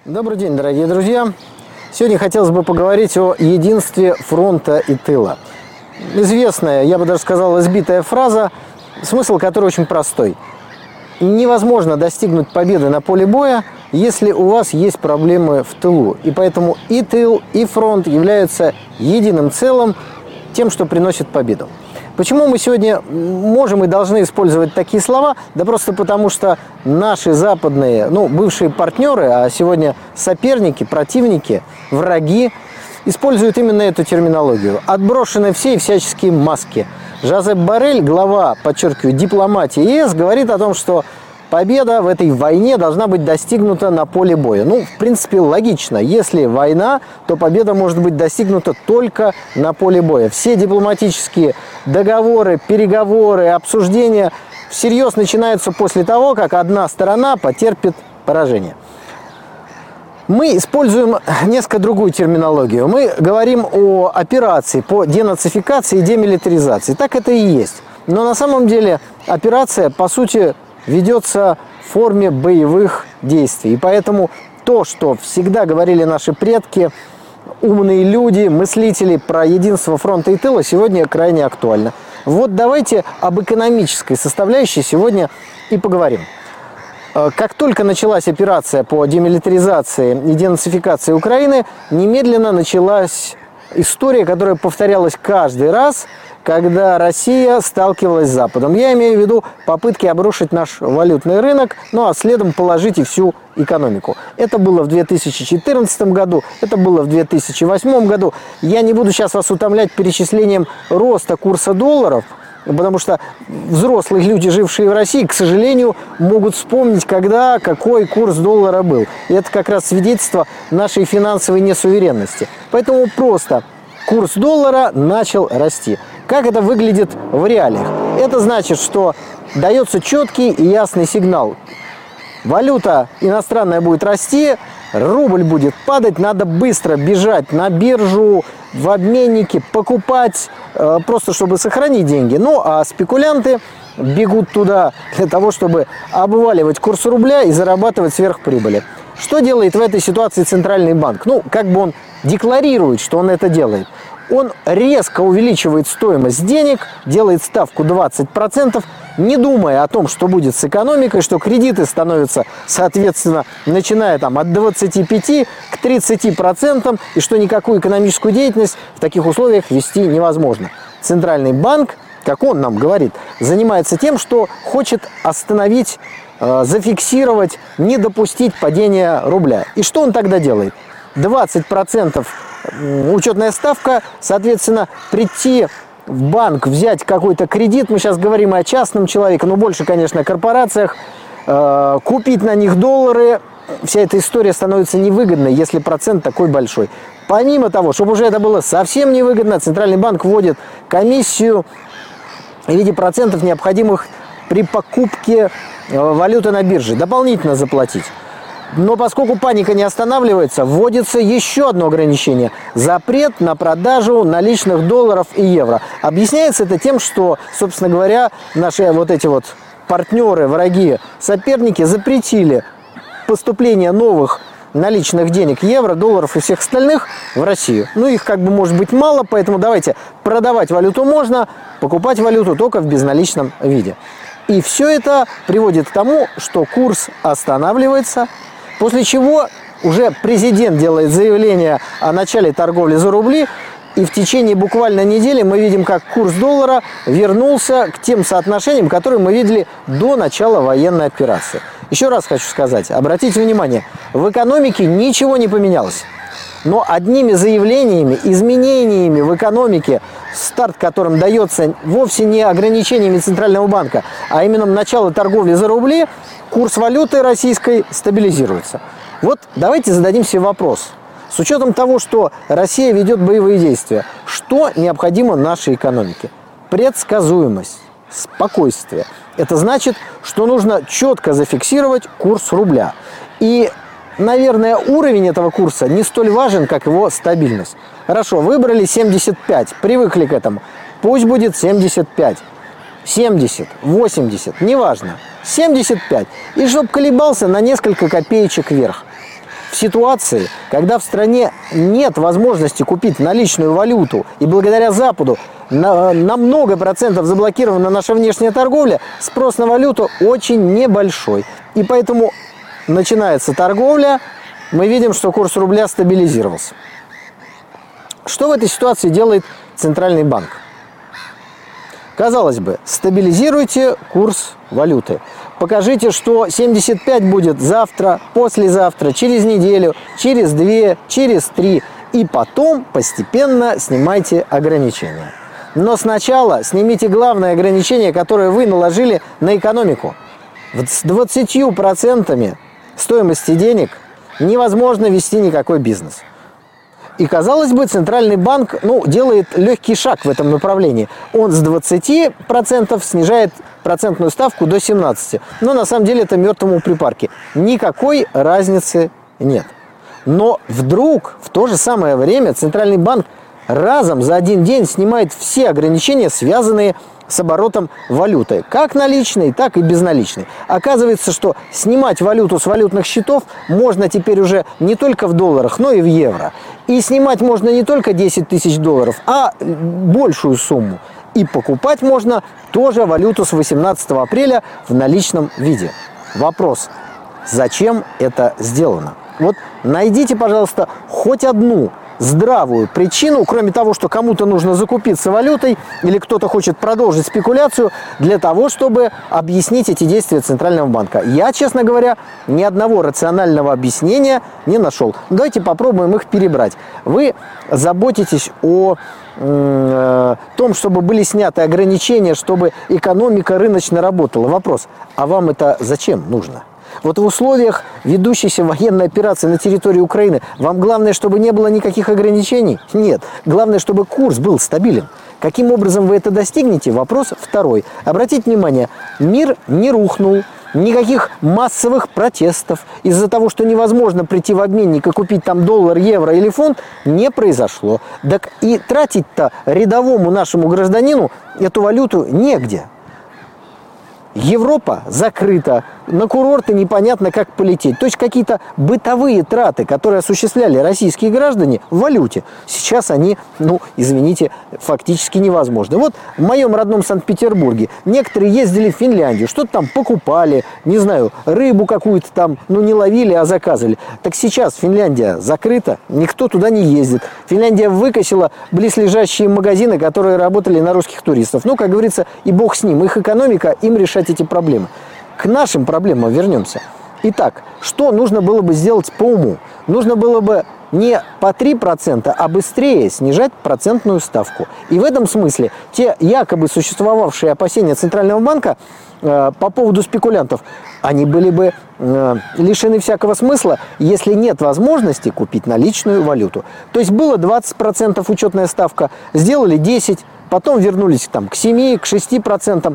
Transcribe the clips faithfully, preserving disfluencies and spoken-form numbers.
Добрый день, дорогие друзья! Сегодня хотелось бы поговорить о единстве фронта и тыла. Известная, я бы даже сказал, избитая фраза, смысл которой очень простой. Невозможно достигнуть победы на поле боя, если у вас есть проблемы в тылу. И поэтому и тыл, и фронт являются единым целым, тем, что приносит победу. Почему мы сегодня можем и должны использовать такие слова? Да просто потому, что наши западные, ну, бывшие партнеры, а сегодня соперники, противники, враги, используют именно эту терминологию. Отброшены все и всяческие маски. Жозеп Боррель, глава, подчеркиваю, дипломатии ЕС, говорит о том, что победа в этой войне должна быть достигнута на поле боя. Ну, в принципе, логично. Если война, то победа может быть достигнута только на поле боя. Все дипломатические договоры, переговоры, обсуждения всерьез начинаются после того, как одна сторона потерпит поражение. Мы используем несколько другую терминологию. Мы говорим о операции по денацификации и демилитаризации. Так это и есть. Но на самом деле операция, по сути, ведется в форме боевых действий. И поэтому то, что всегда говорили наши предки, умные люди, мыслители про единство фронта и тыла, сегодня крайне актуально. Вот давайте об экономической составляющей сегодня и поговорим. Как только началась операция по демилитаризации и денацификации Украины, немедленно началась история, которая повторялась каждый раз, когда Россия сталкивалась с Западом. Я имею в виду попытки обрушить наш валютный рынок, ну а следом положить и всю экономику. Это было в две тысячи четырнадцатом году, это было в две тысячи восьмом году. Я не буду сейчас вас утомлять перечислением роста курса долларов, потому что взрослые люди, жившие в России, к сожалению, могут вспомнить, когда, какой курс доллара был. И это как раз свидетельство нашей финансовой несуверенности. Поэтому просто курс доллара начал расти. Как это выглядит в реалиях? Это значит, что дается четкий и ясный сигнал. Валюта иностранная будет расти, рубль будет падать, надо быстро бежать на биржу, в обменники, покупать, э, просто чтобы сохранить деньги. Ну, а спекулянты бегут туда для того, чтобы обваливать курс рубля и зарабатывать сверхприбыли. Что делает в этой ситуации Центральный банк? Ну, как бы он декларирует, что он это делает. Он резко увеличивает стоимость денег, делает ставку двадцать процентов, не думая о том, что будет с экономикой, что кредиты становятся, соответственно, начиная там, от двадцати пяти к тридцати процентам, и что никакую экономическую деятельность в таких условиях вести невозможно. Центральный банк, как он нам говорит, занимается тем, что хочет остановить, э, зафиксировать, не допустить падения рубля. И что он тогда делает? двадцать процентов учетная ставка, соответственно, прийти в банк, взять какой-то кредит, мы сейчас говорим о частном человеке, но больше, конечно, о корпорациях, э, купить на них доллары, вся эта история становится невыгодной, если процент такой большой. Помимо того, чтобы уже это было совсем невыгодно, Центральный банк вводит комиссию в виде процентов, необходимых при покупке э, валюты на бирже, дополнительно заплатить. Но поскольку паника не останавливается, вводится еще одно ограничение – запрет на продажу наличных долларов и евро. Объясняется это тем, что, собственно говоря, наши вот эти вот партнеры, враги, соперники запретили поступление новых наличных денег, евро, долларов и всех остальных в Россию. Ну, их как бы может быть мало, поэтому давайте продавать валюту можно, покупать валюту только в безналичном виде. И все это приводит к тому, что курс останавливается, после чего уже президент делает заявление о начале торговли за рубли, и в течение буквально недели мы видим, как курс доллара вернулся к тем соотношениям, которые мы видели до начала военной операции. Еще раз хочу сказать, обратите внимание, в экономике ничего не поменялось. Но одними заявлениями, изменениями в экономике, старт которым дается вовсе не ограничениями Центрального банка, а именно начало торговли за рубли, курс валюты российской стабилизируется. Вот давайте зададим себе вопрос. С учетом того, что Россия ведет боевые действия, что необходимо нашей экономике? Предсказуемость, спокойствие. Это значит, что нужно четко зафиксировать курс рубля. И, наверное, уровень этого курса не столь важен, как его стабильность. Хорошо, выбрали семьдесят пять, привыкли к этому. Пусть будет семьдесят пять. семьдесят, восемьдесят, неважно. семьдесят пять. И чтобы колебался на несколько копеечек вверх. в ситуации, когда в стране нет возможности купить наличную валюту, и благодаря Западу на, на много процентов заблокирована наша внешняя торговля, спрос на валюту очень небольшой. И поэтому начинается торговля, мы видим, что курс рубля стабилизировался. Что в этой ситуации делает Центральный банк? Казалось бы, стабилизируйте курс валюты. Покажите, что семьдесят пять будет завтра, послезавтра, через неделю, через две, через три. И потом постепенно снимайте ограничения. Но сначала снимите главное ограничение, которое вы наложили на экономику. С двадцатью процентами стоимости денег невозможно вести никакой бизнес. И, казалось бы, Центральный банк ну, делает легкий шаг в этом направлении. Он с двадцати процентов снижает процентную ставку до семнадцати процентов. Но на самом деле это мертвому припарке. Никакой разницы нет. Но вдруг в то же самое время Центральный банк разом за один день снимает все ограничения, связанные с оборотом валюты. Как наличной, так и безналичной. Оказывается, что снимать валюту с валютных счетов можно теперь уже не только в долларах, но и в евро. И снимать можно не только десять тысяч долларов, а большую сумму. И покупать можно тоже валюту с восемнадцатого апреля в наличном виде. Вопрос: зачем это сделано? Вот найдите, пожалуйста, хоть одну здравую причину, кроме того, что кому-то нужно закупиться валютой или кто-то хочет продолжить спекуляцию, для того, чтобы объяснить эти действия Центрального банка. Я, честно говоря, ни одного рационального объяснения не нашел. Давайте попробуем их перебрать. Вы заботитесь о э, том, чтобы были сняты ограничения, чтобы экономика рыночно работала. Вопрос: а вам это зачем нужно? Вот в условиях ведущейся военной операции на территории Украины вам главное, чтобы не было никаких ограничений? Нет. Главное, чтобы курс был стабилен. Каким образом вы это достигнете? Вопрос второй. Обратите внимание, мир не рухнул, никаких массовых протестов из-за того, что невозможно прийти в обменник и купить там доллар, евро или фунт, не произошло. Так и тратить-то рядовому нашему гражданину эту валюту негде. Европа закрыта, на курорты непонятно как полететь. То есть какие-то бытовые траты, которые осуществляли российские граждане в валюте, сейчас они, ну, извините, фактически невозможны. Вот в моем родном Санкт-Петербурге некоторые ездили в Финляндию, что-то там покупали, не знаю, рыбу какую-то там, ну, не ловили, а заказывали. Так сейчас Финляндия закрыта, никто туда не ездит. Финляндия выкосила близлежащие магазины, которые работали на русских туристов. Ну, как говорится, и бог с ним, их экономика, им решать эти проблемы. К нашим проблемам вернемся. Итак, что нужно было бы сделать по уму? Нужно было бы не по три процента, а быстрее снижать процентную ставку. И в этом смысле те якобы существовавшие опасения Центрального банка э, по поводу спекулянтов, они были бы э, лишены всякого смысла, если нет возможности купить наличную валюту. То есть было двадцать процентов учетная ставка, сделали десять процентов, потом вернулись там, к семи, к шести процентам.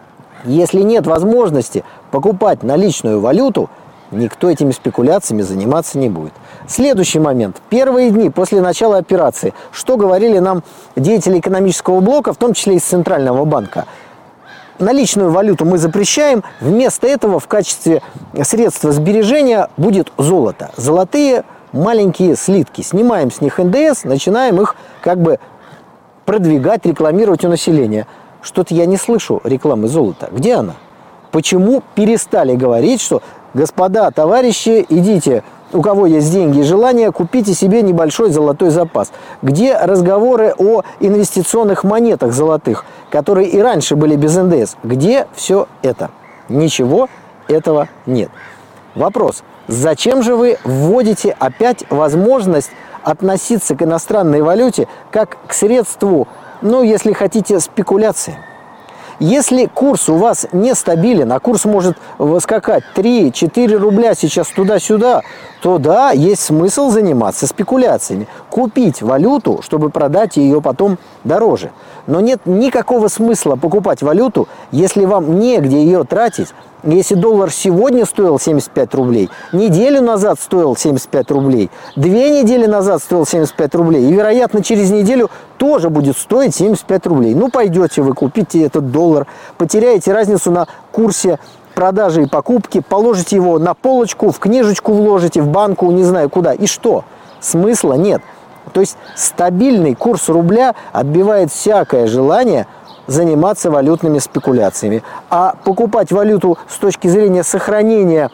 Если нет возможности покупать наличную валюту, никто этими спекуляциями заниматься не будет. Следующий момент. Первые дни после начала операции. Что говорили нам деятели экономического блока, в том числе из Центрального банка? Наличную валюту мы запрещаем. Вместо этого в качестве средства сбережения будет золото. Золотые маленькие слитки. Снимаем с них эн дэ эс, начинаем их как бы продвигать, рекламировать у населения. Что-то я не слышу рекламы золота. Где она? Почему перестали говорить, что, господа, товарищи, идите, у кого есть деньги и желание, купите себе небольшой золотой запас? Где разговоры о инвестиционных монетах золотых, которые и раньше были без эн дэ эс? Где все это? Ничего этого нет. Вопрос: зачем же вы вводите опять возможность относиться к иностранной валюте как к средству, ну, если хотите, спекуляции? Если курс у вас нестабилен, а курс может скакать три-четыре рубля сейчас туда-сюда, то да, есть смысл заниматься спекуляциями. Купить валюту, чтобы продать ее потом дороже. Но нет никакого смысла покупать валюту, если вам негде ее тратить. Если доллар сегодня стоил семьдесят пять рублей, неделю назад стоил семьдесят пять рублей, две недели назад стоил семьдесят пять рублей, и, вероятно, через неделю тоже будет стоить семьдесят пять рублей. Ну, пойдете вы, купите этот доллар, потеряете разницу на курсе продажи и покупки, положите его на полочку, в книжечку вложите, в банку, не знаю куда. И что? Смысла нет. То есть стабильный курс рубля отбивает всякое желание заниматься валютными спекуляциями. А покупать валюту с точки зрения сохранения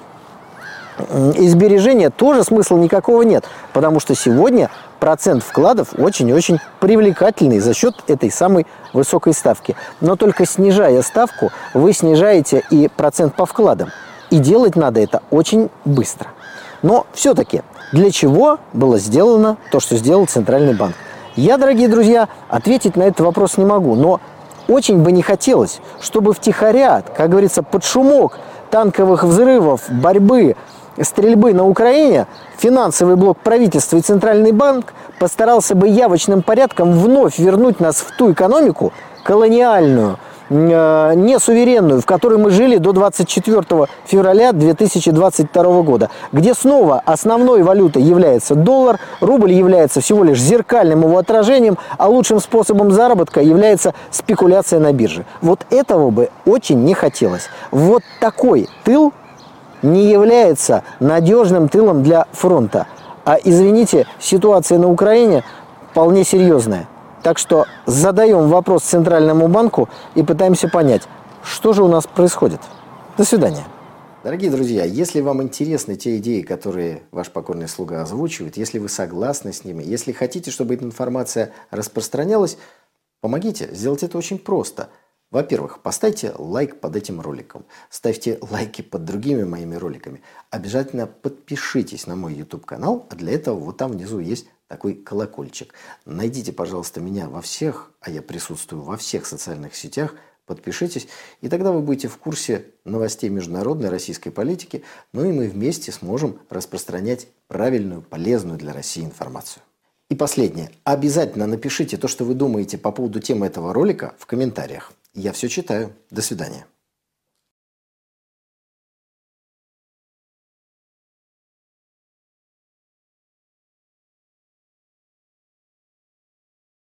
и сбережения тоже смысла никакого нет. Потому что сегодня процент вкладов очень-очень привлекательный за счет этой самой высокой ставки. Но только снижая ставку, вы снижаете и процент по вкладам. И делать надо это очень быстро. Но все-таки для чего было сделано то, что сделал Центральный банк? Я, дорогие друзья, ответить на этот вопрос не могу. Но очень бы не хотелось, чтобы втихаря, как говорится, под шумок танковых взрывов, борьбы, стрельбы на Украине финансовый блок правительства и Центральный банк постарался бы явочным порядком вновь вернуть нас в ту экономику колониальную, э, несуверенную, в которой мы жили до двадцать четвёртого февраля две тысячи двадцать второго года, где снова основной валютой является доллар, рубль является всего лишь зеркальным его отражением, а лучшим способом заработка является спекуляция на бирже. Вот этого бы очень не хотелось. Вот такой тыл не является надежным тылом для фронта. А, извините, ситуация на Украине вполне серьезная. Так что задаем вопрос Центральному банку и пытаемся понять, что же у нас происходит. До свидания. Дорогие друзья, если вам интересны те идеи, которые ваш покорный слуга озвучивает, если вы согласны с ними, если хотите, чтобы эта информация распространялась, помогите. Сделать это очень просто. Во-первых, поставьте лайк под этим роликом. Ставьте лайки под другими моими роликами. Обязательно подпишитесь на мой YouTube-канал, а для этого вот там внизу есть такой колокольчик. Найдите, пожалуйста, меня во всех, а я присутствую во всех социальных сетях, подпишитесь, и тогда вы будете в курсе новостей международной российской политики, ну и мы вместе сможем распространять правильную, полезную для России информацию. И последнее. Обязательно напишите то, что вы думаете по поводу темы этого ролика в комментариях. Я все читаю. До свидания.